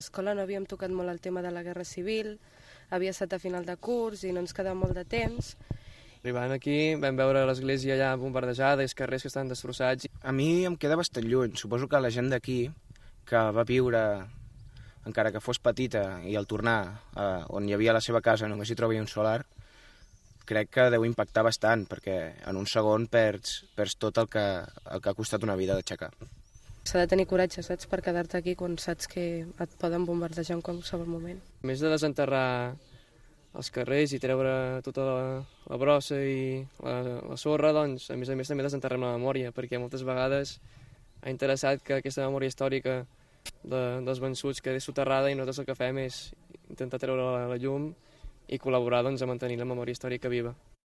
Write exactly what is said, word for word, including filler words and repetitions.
l'escola no havíem tocat molt el tema de la Guerra Civil, havia estat a final de curs i no ens quedava molt de temps. Arribant aquí vam veure l'església ja bombardejada i els carrers que estan destrossats. A mi em queda bastant lluny. Suposo que la gent d'aquí, que va viure, encara que fos petita, i al tornar eh, on hi havia la seva casa només hi trobia un solar, crec que deu impactar bastant, perquè en un segon perds, perds tot el que, el que ha costat una vida d'aixecar. S'ha de tenir coratge, saps, per quedar-te aquí quan saps que et poden bombardejar en qualsevol moment. A més de desenterrar els carrers i treure tota la, la brossa i la, la sorra, doncs, a més a més també desenterrem la memòria, perquè moltes vegades ha interessat que aquesta memòria històrica de, dels vençuts quedi soterrada i nosaltres el que fem és intentar treure la, la llum i col·laborar doncs, a mantenir la memòria històrica viva.